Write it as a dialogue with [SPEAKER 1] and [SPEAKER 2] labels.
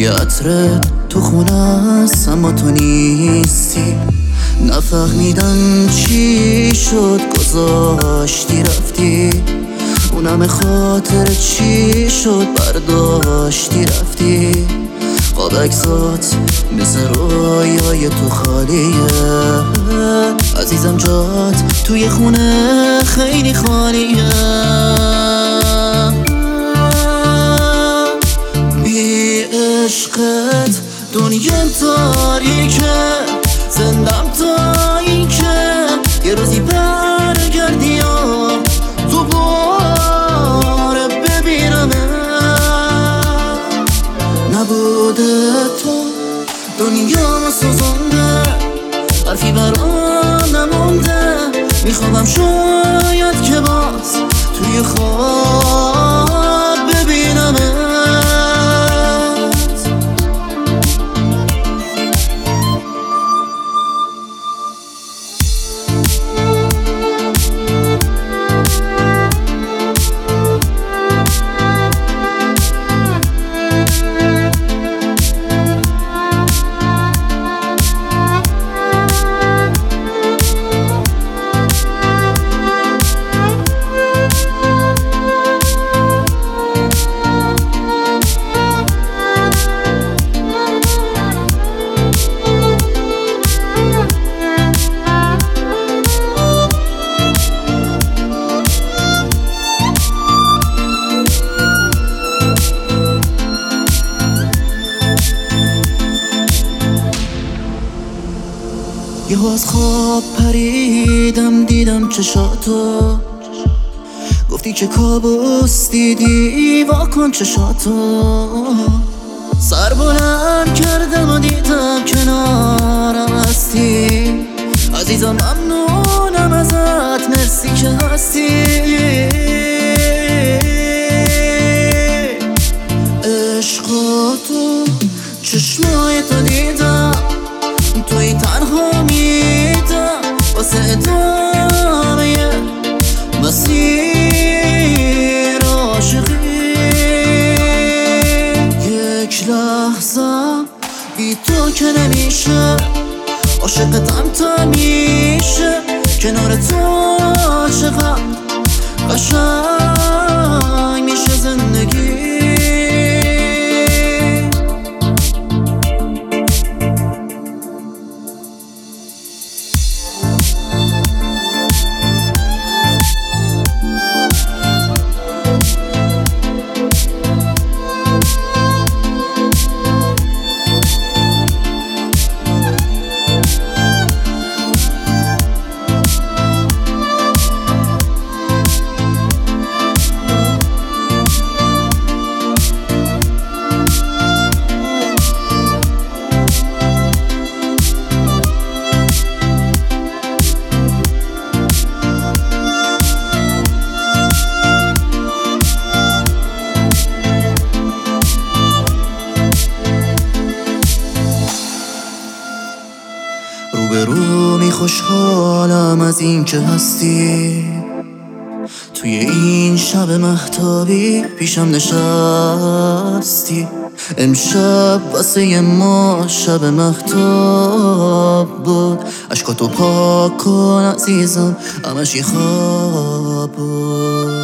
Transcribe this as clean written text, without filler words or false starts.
[SPEAKER 1] بوی عطرت تو خونه است اما تو نیستی. نفهمیدم چی شد گذاشتی رفتی، اونم خاطر چی شد برداشتی رفتی. قاب عکسات مثل رویای تو خالیه، عزیزم جات توی خونه خیلی خالیه. بی عشقت دنیا تاریکه، زندم تا این که یه روزی برگردی یا دوباره ببینمت. نبوده تو دنیا سوزونده، حرفی برام نمونده. میخوام شاید که باز توی خواب ببینمت. یهو از خواب پریدم دیدم چشاتو، گفتی که کابوس دیدی واکن چشاتو. سر بلند کردم و دیدم کنارم هستی، عزیزم ممنونم ازت مرسی که هستی. عشقاتو چشمای تو دیدم، توی تنها میدم واسه ادامه مسیر عاشقی. یک لحظه بی تو که نمیشه، عاشقتم تا میشه. کنار تو چقدر قشنگ میشه زندگی. روبرومی خوشحالم از این که هستی، توی این شب مهتابی پیشم نشستی. امشب واسه ما شب مهتاب بود، اشکاتو پاک کن عزیزم همش یه خواب بود.